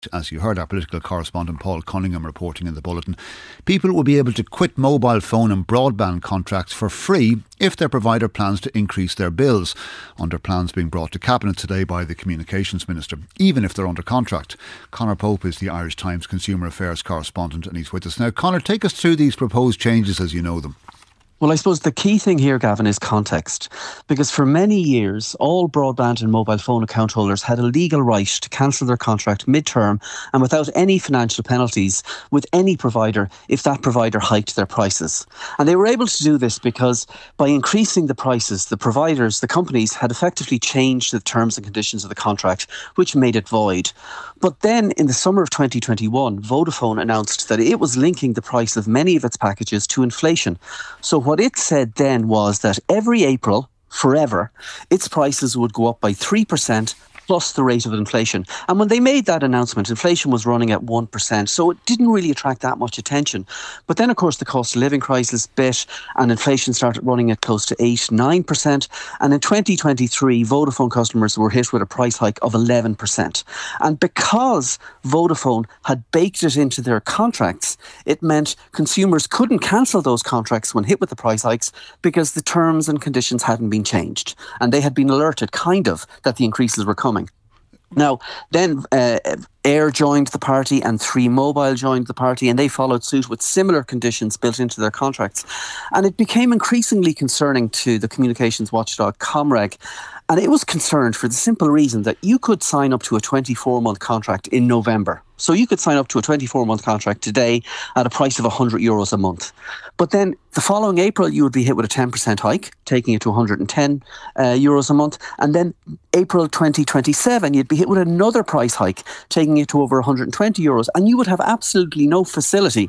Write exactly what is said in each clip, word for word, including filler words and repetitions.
As you heard our political correspondent Paul Cunningham reporting in the bulletin, people will be able to quit mobile phone and broadband contracts for free if their provider plans to increase their bills, under plans being brought to Cabinet today by the Communications Minister, even if they're under contract. Conor Pope is the Irish Times Consumer Affairs correspondent and he's with us now. Conor, take us through these proposed changes as you know them. Well, I suppose the key thing here, Gavin, is context. Because for many years, all broadband and mobile phone account holders had a legal right to cancel their contract mid-term and without any financial penalties with any provider if that provider hiked their prices. And they were able to do this because by increasing the prices, the providers, the companies had effectively changed the terms and conditions of the contract, which made it void. But then in the summer of twenty twenty-one, Vodafone announced that it was linking the price of many of its packages to inflation. So what it said then was that every April, forever, its prices would go up by three percent plus the rate of inflation. And when they made that announcement, inflation was running at one percent, so it didn't really attract that much attention. But then, of course, the cost of living crisis bit and inflation started running at close to eight, nine percent. And in twenty twenty-three, Vodafone customers were hit with a price hike of eleven percent. And because Vodafone had baked it into their contracts, it meant consumers couldn't cancel those contracts when hit with the price hikes because the terms and conditions hadn't been changed. And they had been alerted, kind of, that the increases were coming. Now, then uh, Air joined the party and Three Mobile joined the party, and they followed suit with similar conditions built into their contracts. And it became increasingly concerning to the communications watchdog Comreg. And it was concerned for the simple reason that you could sign up to a twenty-four month contract in November. So you could sign up to a twenty-four month contract today at a price of one hundred euros a month. But then the following April, you would be hit with a ten percent hike, taking it to one hundred ten uh, euros a month. And then April twenty twenty-seven, you'd be hit with another price hike, taking it to over one hundred twenty euros. And you would have absolutely no facility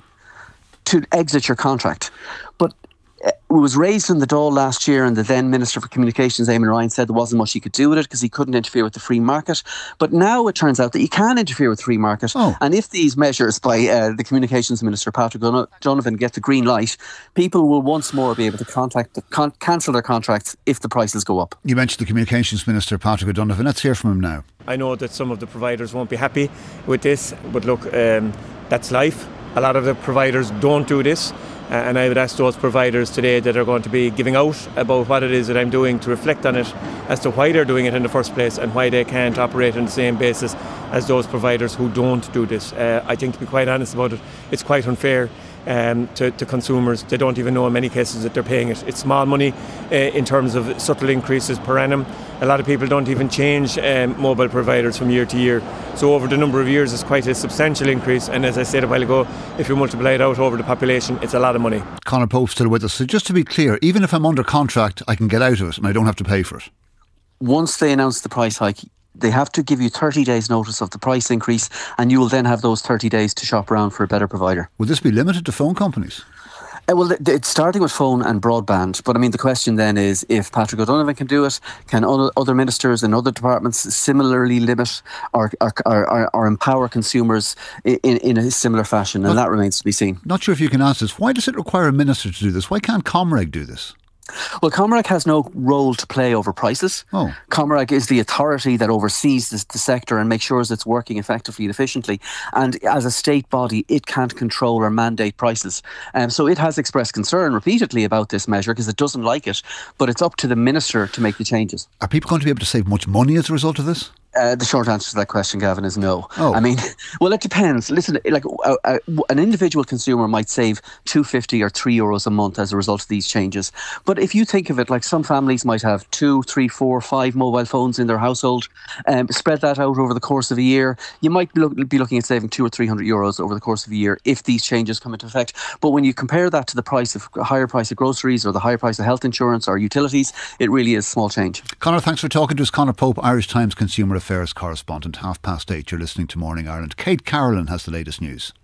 to exit your contract. But it was raised in the Dáil last year, and the then Minister for Communications, Eamon Ryan, said there wasn't much he could do with it because he couldn't interfere with the free market. But now it turns out that you can interfere with the free market. Oh. And if these measures by uh, the Communications Minister, Patrick Donovan, get the green light, people will once more be able to contact the, con- cancel their contracts if the prices go up. You mentioned the Communications Minister, Patrick O'Donovan. Let's hear from him now. I know that some of the providers won't be happy with this, but look, um, that's life. A lot of the providers don't do this. Uh, and I would ask those providers today that are going to be giving out about what it is that I'm doing to reflect on it as to why they're doing it in the first place and why they can't operate on the same basis as those providers who don't do this. Uh, I think, to be quite honest about it, it's quite unfair um, to, to consumers. They don't even know in many cases that they're paying it. It's small money uh, in terms of subtle increases per annum. A lot of people don't even change um, mobile providers from year to year. So over the number of years, it's quite a substantial increase. And as I said a while ago, if you multiply it out over the population, it's a lot of money. Conor Pope still with us. So just to be clear, even if I'm under contract, I can get out of it and I don't have to pay for it? Once they announce the price hike, they have to give you thirty days notice of the price increase, and you will then have those thirty days to shop around for a better provider. Will this be limited to phone companies? Uh, well, it's starting with phone and broadband. But I mean, the question then is, if Patrick O'Donovan can do it, can other ministers and other departments similarly limit or, or, or, or empower consumers in, in a similar fashion? And well, that remains to be seen. Not sure if you can answer this. Why does it require a minister to do this? Why can't Comreg do this? Well, Comreg has no role to play over prices. Oh. Comreg is the authority that oversees this, the sector and makes sure it's working effectively and efficiently. And as a state body, it can't control or mandate prices. Um, so it has expressed concern repeatedly about this measure because it doesn't like it. But it's up to the minister to make the changes. Are people going to be able to save much money as a result of this? Uh, the short answer to that question, Gavin, is no. Oh. I mean, well, it depends. Listen, like uh, uh, an individual consumer might save two hundred fifty or three euros a month as a result of these changes. But if you think of it, like some families might have two, three, four, five mobile phones in their household. Um, spread that out over the course of a year. You might look, be looking at saving two or three hundred euros over the course of a year if these changes come into effect. But when you compare that to the price of higher price of groceries or the higher price of health insurance or utilities, it really is small change. Conor, thanks for talking to us. Conor Pope, Irish Times Consumer Affairs correspondent. Half past eight, you're listening to Morning Ireland. Kate Carolan has the latest news.